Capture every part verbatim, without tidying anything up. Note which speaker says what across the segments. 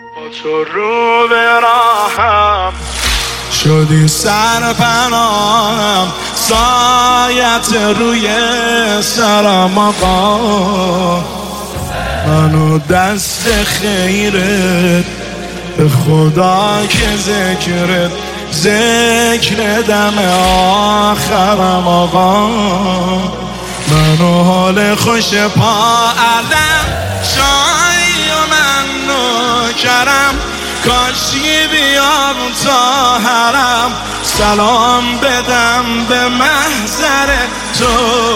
Speaker 1: با تو رو به راهم شدی سرپناهم، سایت روی سرم آقا. منو دست خیرت به خدا که ذکرت، ذکر دم آخرم آقا. منو حال خوش پا علم شایی و من نوکرم، کاشی بیام تا حرم سلام بدم به محضر تو.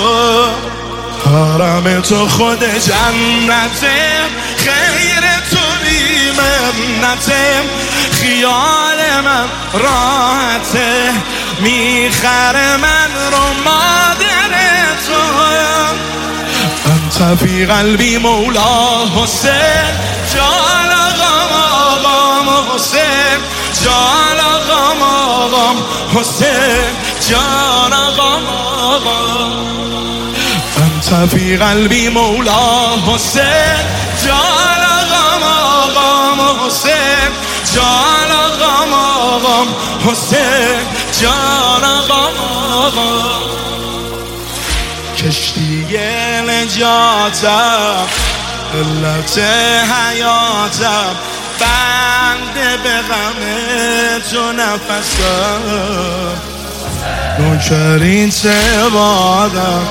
Speaker 1: حرم تو خود جنته، خیر تو بی منته، خیال من راحته، میخره من رو مادر تو. انت فی قلبی مولا حسین، جان آقام آقام حسین، جان آقام آقام حسین، جان آقام آقام. انت فی قلبی مولا حسین، جان آقام آقام حسین، جان آقام آقام حسین، جان آقام آقام. کشتی نجاتم، علت حیاتم، بنده به غم تو نفسم، نوکرین چه عبادت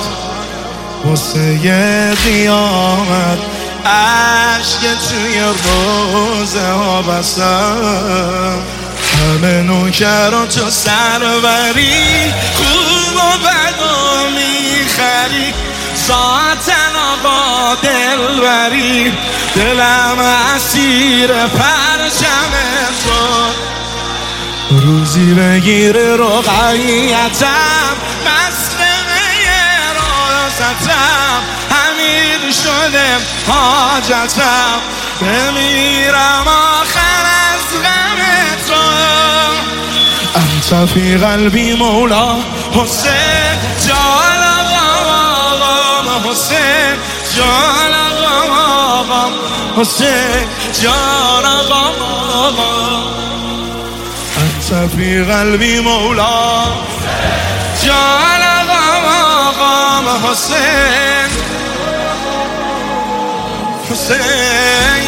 Speaker 1: واسه قیامت، عشق توی روزه ها بسم. همه نوکر و تو سروری، خوب و بد و میخری، ذاتن آقا دلبری، دلم اسیر پرچم تو. روزی بگیر رقیتم، مسلمه راستم، امیر شده حاجتم، بمیرم آخر از غم تو. انت فی قلبی مولا حسین، جان آقام آقام حسین، جان آقام آقام حسین، جان آقام آقام. انت فی قلبی مولا جان آقام آقام حسین، حسین.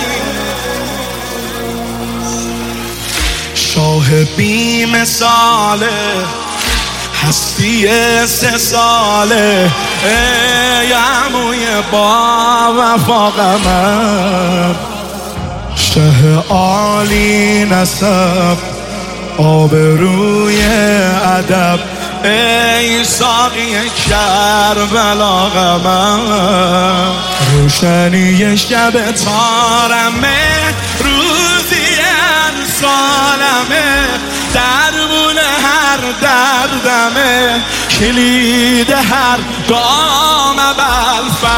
Speaker 1: شاه بی مثاله، هستی سه ساله، ای عموی با وفا قمر، شه عالی نسب، آبروی ادب، ای ساقی کربلا قمر. روشنی شب تارمه، روزی هر سالمه، درمون هر دردمه، کلید هر گام بلفر.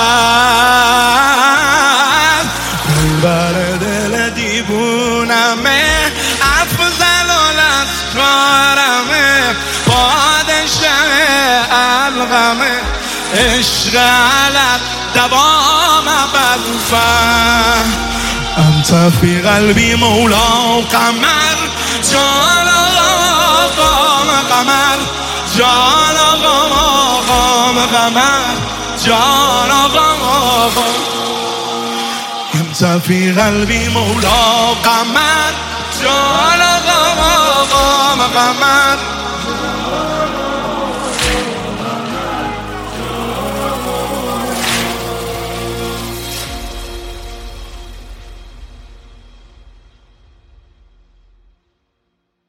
Speaker 1: بر دل دیوونمه، افضل الاسرارمه، پادشه الغمه، عشق علت دوام بلفر. انت فی قلبی مولا قمر، جان آقام قمر، جان آقام آقام قمر، جان آقام آقام. انت فی قلبی مولا قمر، جان آقام آقام قمر،